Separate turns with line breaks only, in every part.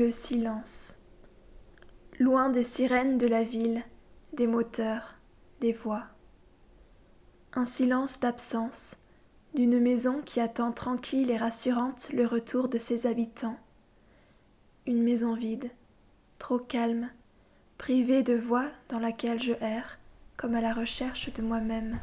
Le silence. Loin des sirènes de la ville, des moteurs, des voix. Un silence d'absence, d'une maison qui attend tranquille et rassurante le retour de ses habitants. Une maison vide, trop calme, privée de voix dans laquelle je erre, comme à la recherche de moi-même.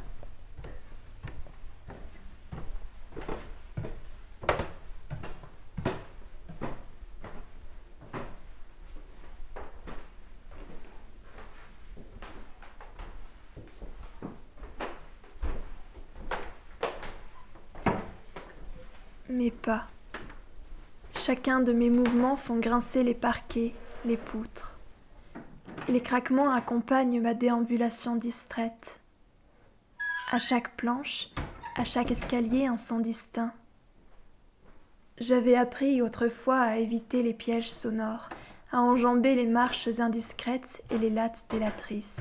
Mes pas. Chacun de mes mouvements font grincer les parquets, les poutres. Les craquements accompagnent ma déambulation distraite. À chaque planche, à chaque escalier, un son distinct. J'avais appris autrefois à éviter les pièges sonores, à enjamber les marches indiscrètes et les lattes délatrices.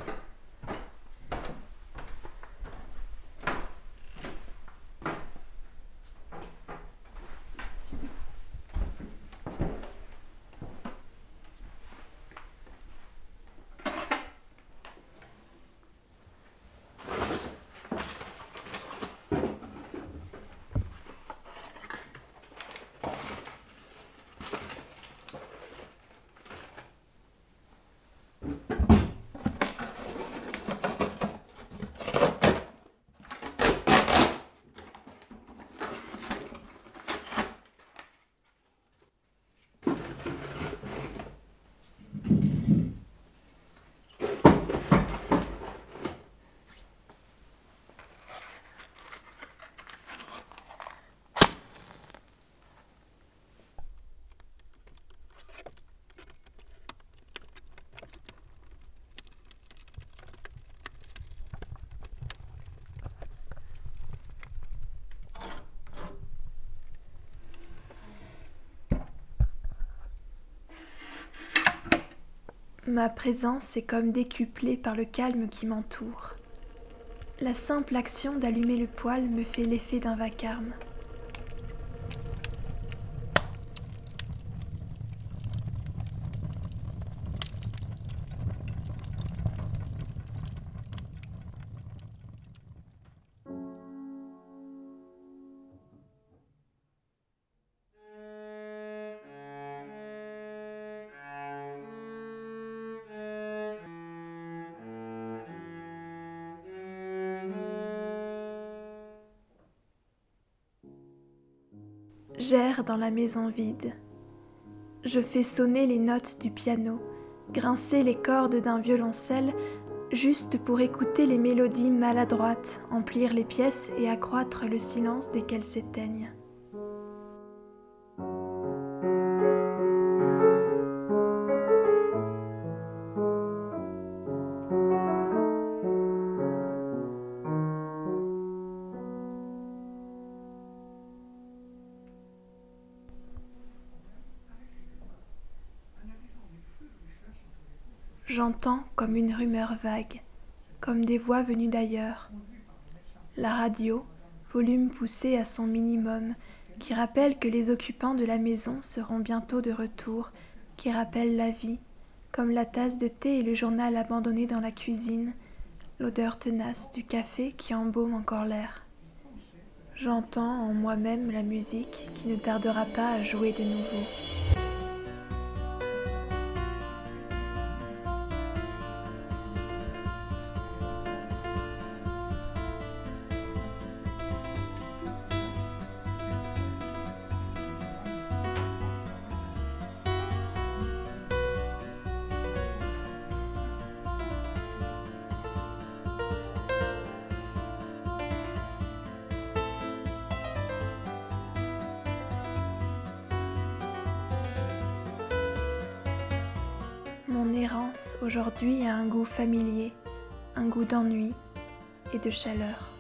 Ma présence est comme décuplée par le calme qui m'entoure. La simple action d'allumer le poêle me fait l'effet d'un vacarme. J'erre dans la maison vide. Je fais sonner les notes du piano, grincer les cordes d'un violoncelle, juste pour écouter les mélodies maladroites, emplir les pièces et accroître le silence dès qu'elles s'éteignent. J'entends comme une rumeur vague, comme des voix venues d'ailleurs. La radio, volume poussé à son minimum, qui rappelle que les occupants de la maison seront bientôt de retour, qui rappelle la vie, comme la tasse de thé et le journal abandonné dans la cuisine, l'odeur tenace du café qui embaume encore l'air. J'entends en moi-même la musique qui ne tardera pas à jouer de nouveau. Mon errance aujourd'hui a un goût familier, un goût d'ennui et de chaleur.